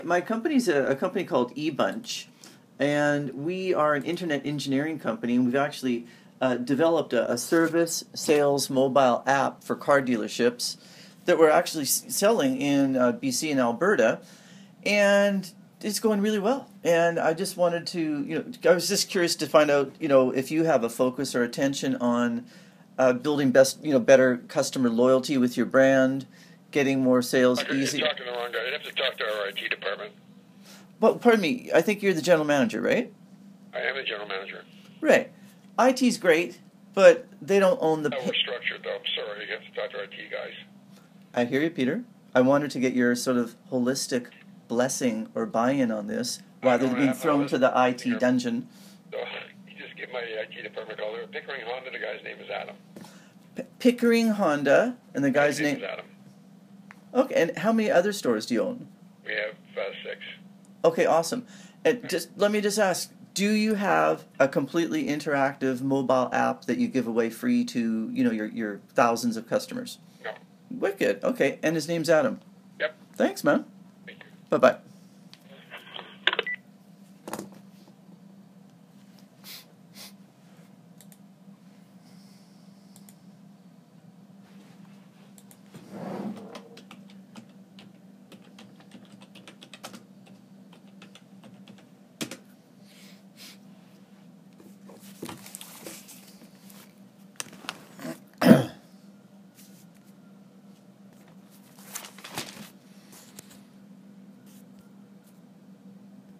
My company's a company called eBunch, and we are an internet engineering company, and we've actually developed a service sales mobile app for car dealerships that we're actually selling in BC and Alberta, and it's going really well. And I just wanted to, I was just curious to find out, if you have a focus or attention on building better customer loyalty with your brand, getting more sales easy. You're talking to the wrong guy. You'd have to talk to our IT department. Well, pardon me. I think you're the general manager, right? I am the general manager. Right. IT's great, but they don't own the. We're structured, though. I'm sorry. You have to talk to our IT guys. I hear you, Peter. I wanted to get your sort of holistic blessing or buy-in on this, rather than being thrown to the IT dungeon. So you just give my IT department a call. They're Pickering Honda. The guy's name is Adam. Pickering Honda, and the guy's name is Adam. Okay, and how many other stores do you own? We have 6. Okay, awesome. And let me just ask, do you have a completely interactive mobile app that you give away free to, your thousands of customers? No. Wicked. Okay, and his name's Adam. Yep. Thanks, man. Thank you. Bye-bye.